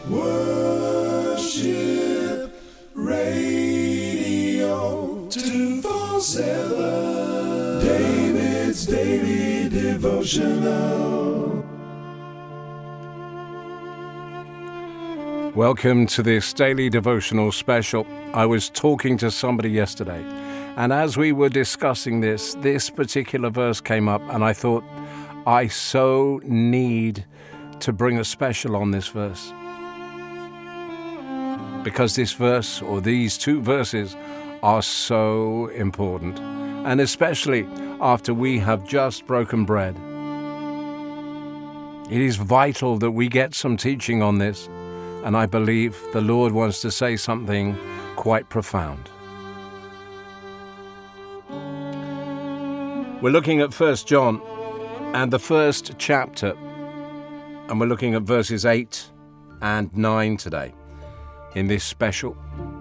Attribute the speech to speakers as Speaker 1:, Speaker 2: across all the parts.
Speaker 1: Worship Radio 247, David's Daily Devotional.
Speaker 2: Welcome to this daily devotional special. I was talking to somebody yesterday, and as we were discussing this particular verse came up, and I thought, I so need to bring a special on this verse. Because this verse, or these two verses, are so important, and especially after we have just broken bread. It is vital that we get some teaching on this, and I believe the Lord wants to say something quite profound. We're looking at 1 John and the first chapter, and we're looking at verses 8 and 9 today in this special.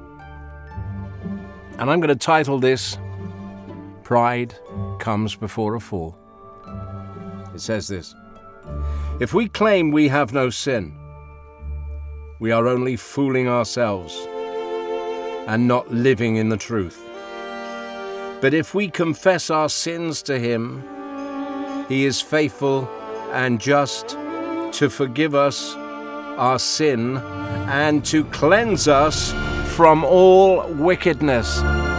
Speaker 2: And I'm going to title this, Pride Comes Before a Fall. It says this: if we claim we have no sin, we are only fooling ourselves and not living in the truth. But if we confess our sins to Him, He is faithful and just to forgive us our sin and to cleanse us from all wickedness.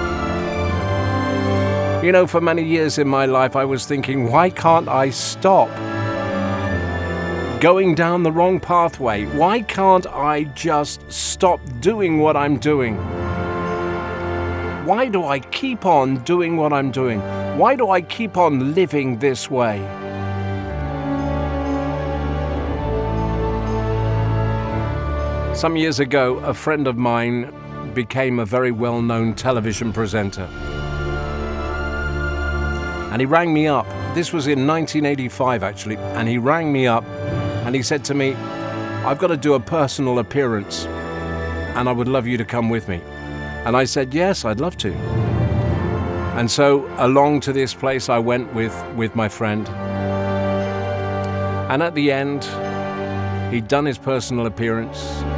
Speaker 2: You know, for many years in my life, I was thinking, why can't I stop going down the wrong pathway? Why can't I just stop doing what I'm doing? Why do I keep on doing what I'm doing? Why do I keep on living this way? Some years ago, a friend of mine became a very well-known television presenter. And he rang me up. This was in 1985, actually. And he rang me up and he said to me, I've got to do a personal appearance and I would love you to come with me. And I said, yes, I'd love to. And so along to this place I went with my friend. And at the end, he'd done his personal appearance.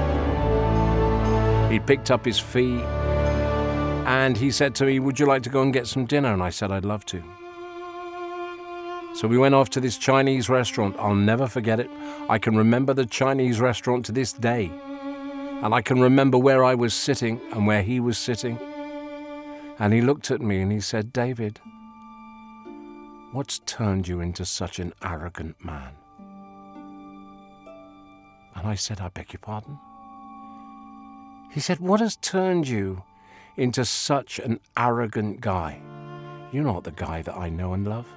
Speaker 2: He'd picked up his fee. And he said to me, would you like to go and get some dinner? And I said, I'd love to. So we went off to this Chinese restaurant. I'll never forget it. I can remember the Chinese restaurant to this day. And I can remember where I was sitting and where he was sitting. And he looked at me and he said, David, what's turned you into such an arrogant man? And I said, I beg your pardon? He said, what has turned you into such an arrogant guy? You're not the guy that I know and love.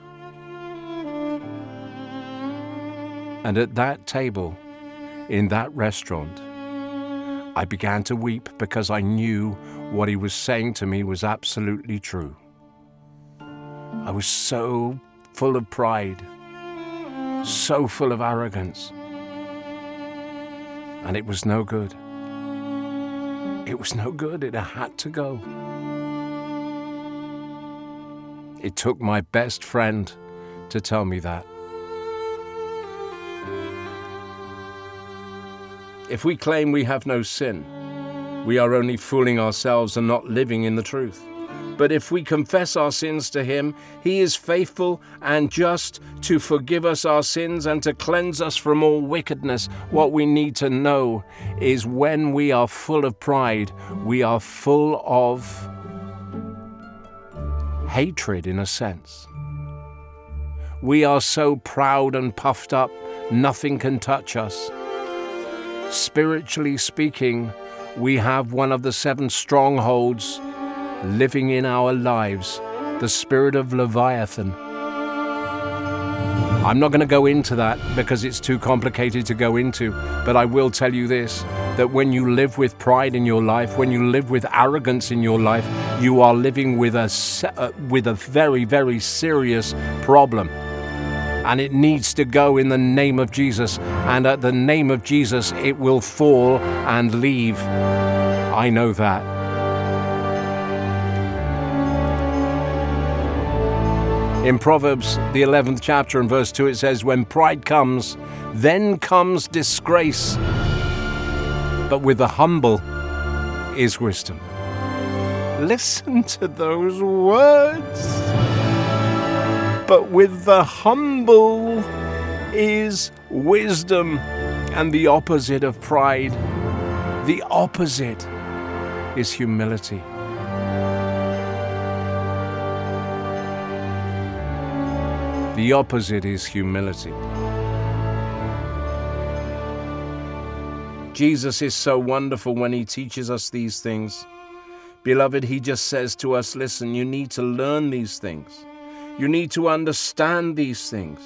Speaker 2: And at that table, in that restaurant, I began to weep because I knew what he was saying to me was absolutely true. I was so full of pride, so full of arrogance, and it was no good. It was no good. It had to go. It took my best friend to tell me that. If we claim we have no sin, we are only fooling ourselves and not living in the truth. But if we confess our sins to Him, He is faithful and just to forgive us our sins and to cleanse us from all wickedness. What we need to know is when we are full of pride, we are full of hatred in a sense. We are so proud and puffed up, nothing can touch us. Spiritually speaking, we have one of the 7 strongholds living in our lives, the spirit of Leviathan. I'm not going to go into that because it's too complicated to go into, but I will tell you this, that when you live with pride in your life, when you live with arrogance in your life, you are living with a very, very serious problem. And it needs to go in the name of Jesus. And at the name of Jesus, it will fall and leave. I know that. In Proverbs, the 11th chapter and verse 2, it says, when pride comes, then comes disgrace. but with the humble is wisdom. Listen to those words. But with the humble is wisdom, and the opposite of pride, the opposite is humility. The opposite is humility. Jesus is so wonderful when he teaches us these things. Beloved, he just says to us, listen, you need to learn these things. You need to understand these things.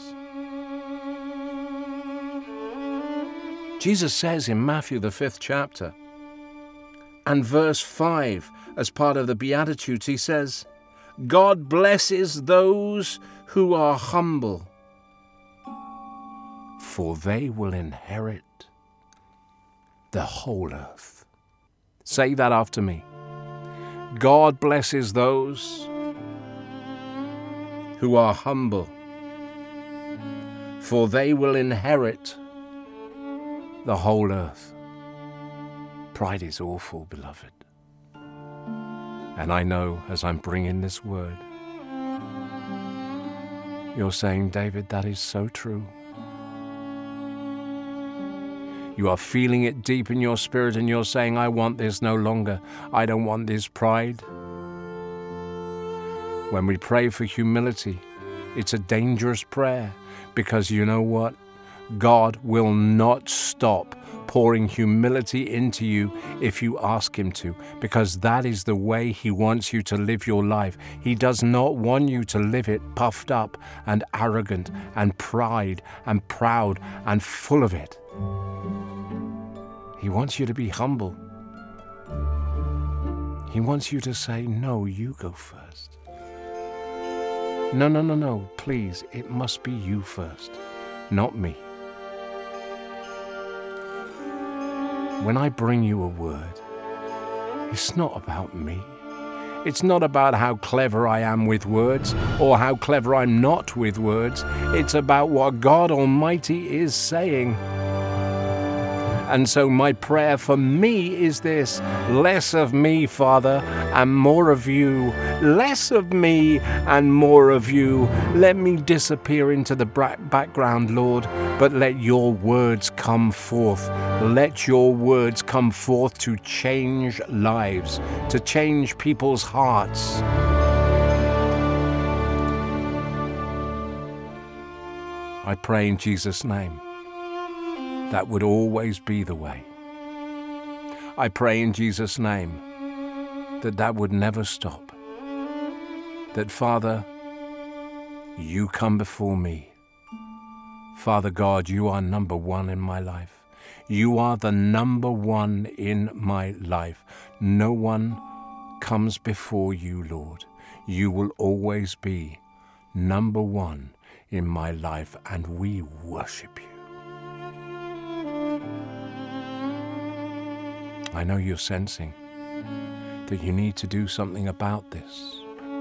Speaker 2: Jesus says in Matthew, the 5th chapter, and verse 5, as part of the Beatitudes, he says, God blesses those who are humble, for they will inherit the whole earth. Say that after me. God blesses those who are humble, for they will inherit the whole earth. Pride is awful, beloved. And I know as I'm bringing this word, you're saying, David, that is so true. You are feeling it deep in your spirit and you're saying, I want this no longer. I don't want this pride. When we pray for humility, it's a dangerous prayer, because you know what? God will not stop pouring humility into you if you ask him to, because that is the way he wants you to live your life. He does not want you to live it puffed up and arrogant and pride and proud and full of it. He wants you to be humble. He wants you to say, no, you go first. No, please, it must be you first, not me. When I bring you a word, it's not about me. It's not about how clever I am with words or how clever I'm not with words. It's about what God Almighty is saying. And so my prayer for me is this: less of me, Father, and more of you. Less of me and more of you. Let me disappear into the background, Lord, but let your words come forth. Let your words come forth to change lives, to change people's hearts. I pray in Jesus' name that would always be the way. I pray in Jesus' name that would never stop. That, Father, you come before me. Father God, you are number one in my life. You are the number one in my life. No one comes before you, Lord. You will always be number one in my life, and we worship you. I know you're sensing that you need to do something about this.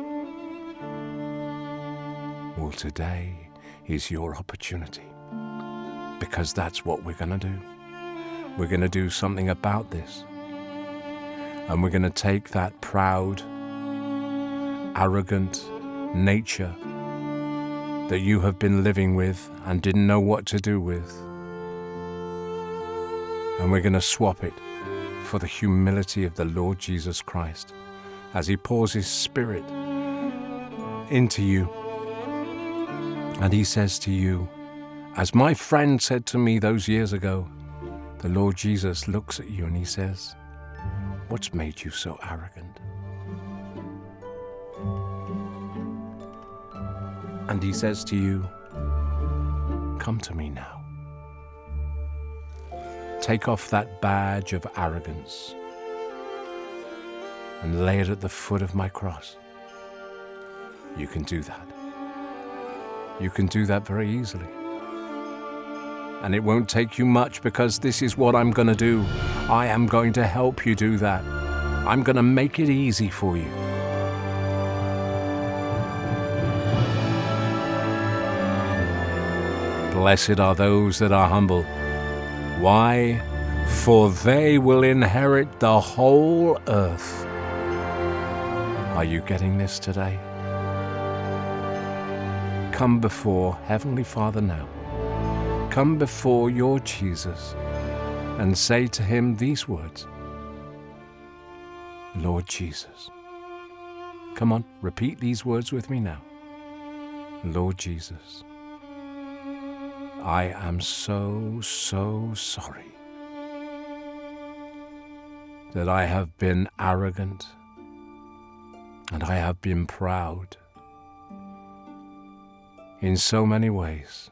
Speaker 2: Well, today is your opportunity, because that's what we're going to do. We're going to do something about this. And we're going to take that proud, arrogant nature that you have been living with and didn't know what to do with, and we're going to swap it for the humility of the Lord Jesus Christ as he pours his Spirit into you. And he says to you, as my friend said to me those years ago, the Lord Jesus looks at you and he says, what's made you so arrogant? And he says to you, come to me now. Take off that badge of arrogance and lay it at the foot of my cross. You can do that. You can do that very easily. And it won't take you much, because this is what I'm going to do. I am going to help you do that. I'm going to make it easy for you. Blessed are those that are humble. Why? for they will inherit the whole earth. Are you getting this today? Come before Heavenly Father now. Come before your Jesus and say to him these words. Lord Jesus. Come on, repeat these words with me now. Lord Jesus, I am so sorry that I have been arrogant and I have been proud in so many ways,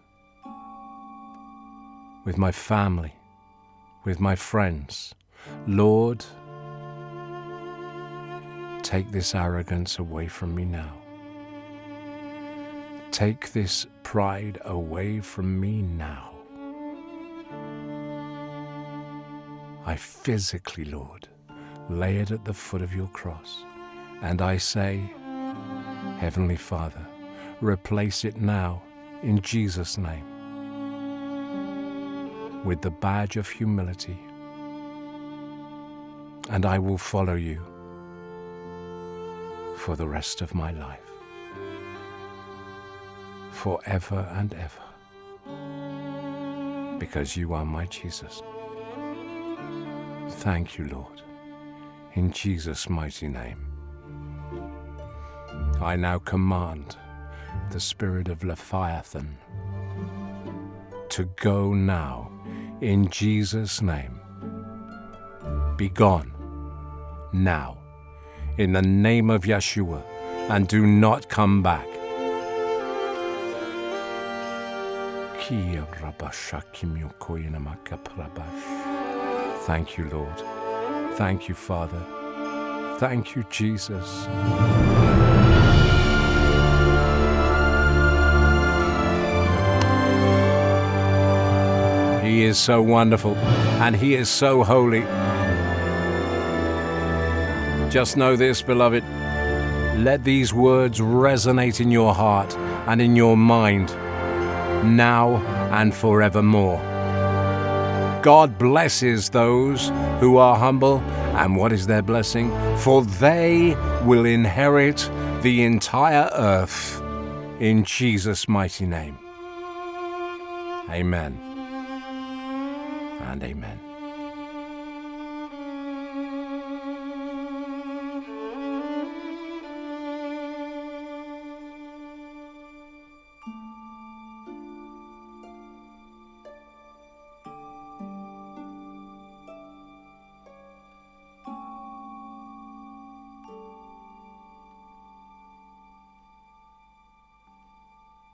Speaker 2: with my family, with my friends. Lord, take this arrogance away from me now. Take this pride away from me now. I physically, Lord, lay it at the foot of your cross, and I say, Heavenly Father, replace it now in Jesus' name with the badge of humility, and I will follow you for the rest of my life, forever and ever, because you are my Jesus. Thank you, Lord, in Jesus' mighty name. I now command the spirit of Leviathan to go now in Jesus' name. Be gone now in the name of Yeshua, and do not come back. Thank you, Lord. Thank you, Father. Thank you, Jesus. He is so wonderful, and he is so holy. Just know this, beloved. Let these words resonate in your heart and in your mind, now and forevermore. God blesses those who are humble, and what is their blessing? For they will inherit the entire earth, in Jesus' mighty name. Amen and amen.